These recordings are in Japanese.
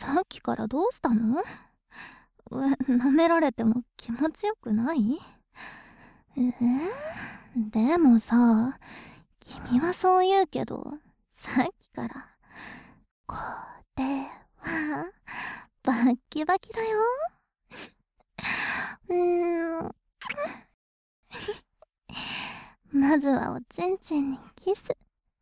さっきからどうしたの？舐められても気持ちよくない？でもさ、君はそう言うけど、さっきから、これは、バッキバキだよ。うーん、まずはおちんちんにキス。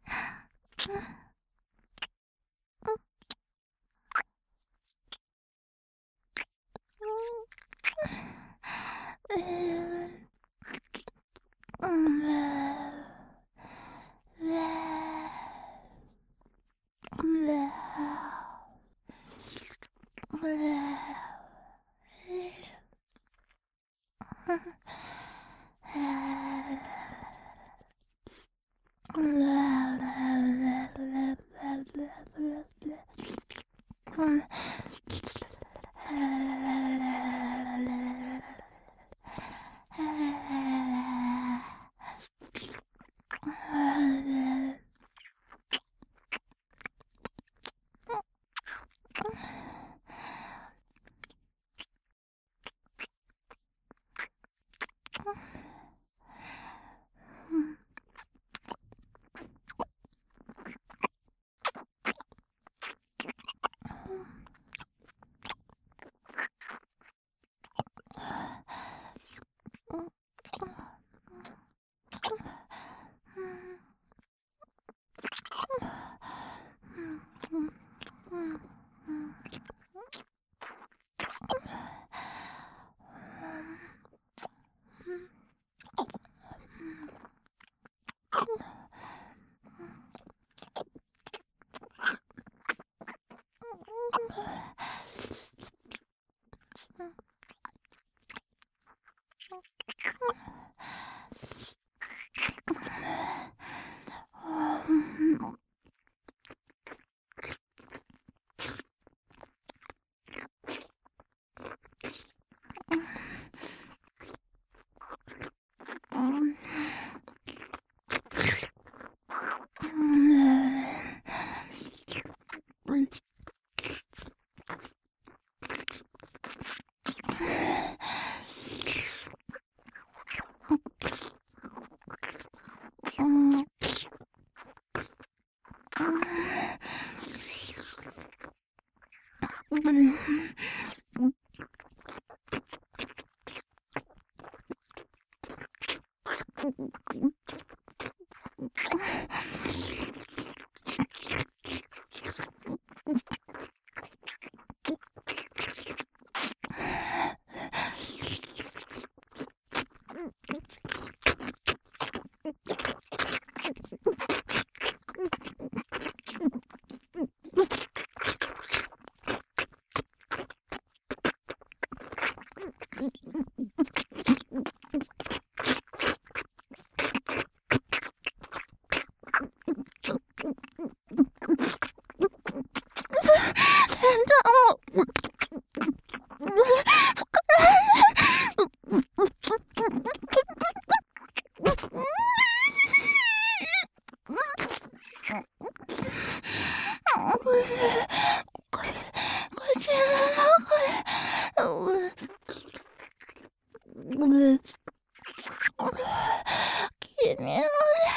君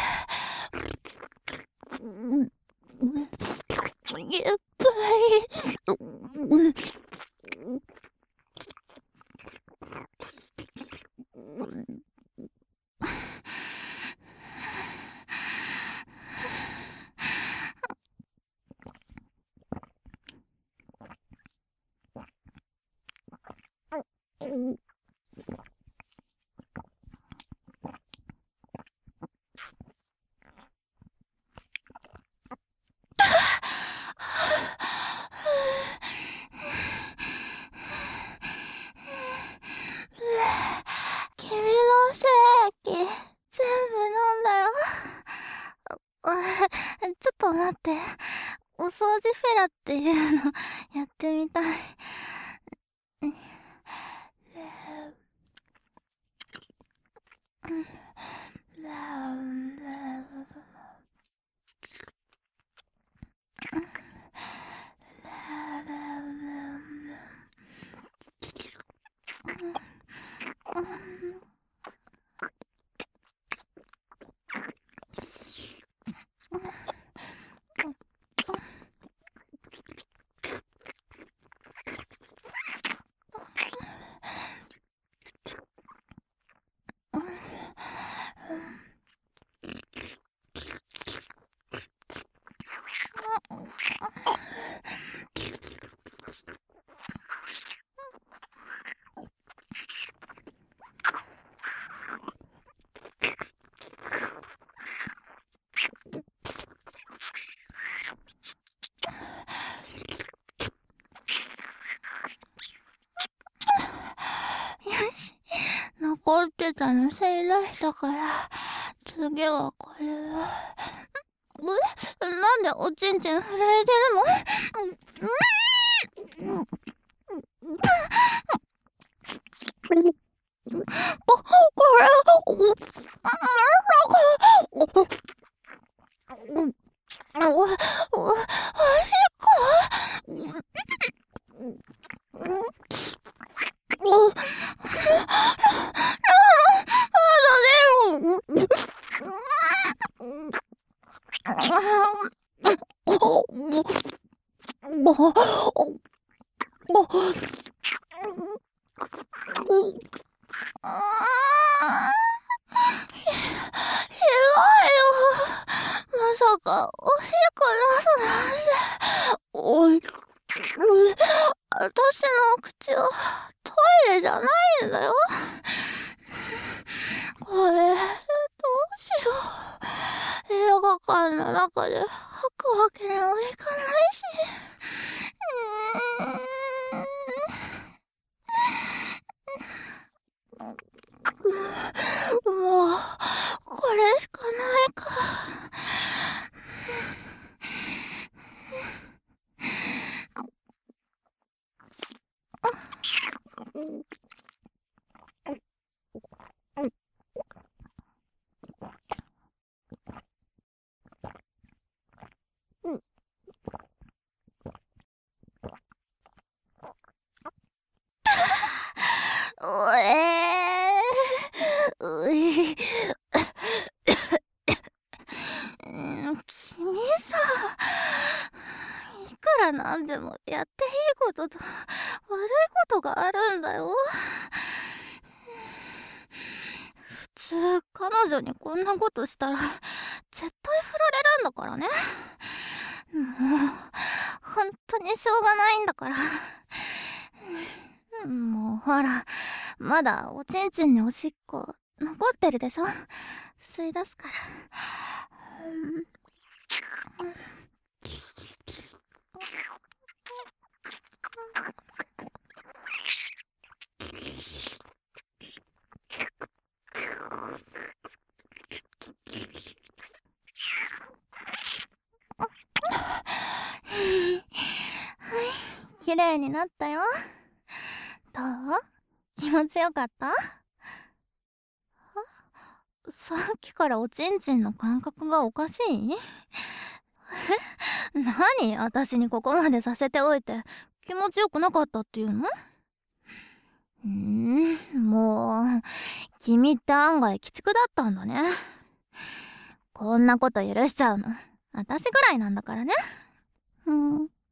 ゆっくり。君の精液、全部飲んだよ。ちょっと待って。お掃除フェラっていうのやってみたい。 残ってたのせい出したから、次はこれは。なんでおちんちん震えてるの？これ、ひどいよ。まさか、おしっこ出すなんて。私の口はトイレじゃないんだよ。これ、どうしよう。映画館の中で吐くわけにもいかないし。もう、これしかないか。君さ、いくらなんでもやっていいことと悪いことがあるんだよ。普通彼女にこんなことしたら絶対振られるんだからね。もう本当にしょうがないんだから。もうほら、まだおちんちんにおしっこ残ってるでしょ。吸い出すから。綺麗になったよ。どう？気持ちよかった？さっきからおちんちんの感覚がおかしい？何？私にここまでさせておいて気持ちよくなかったっていうの？もう君って案外鬼畜だったんだね。こんなこと許しちゃうの私ぐらいなんだからね。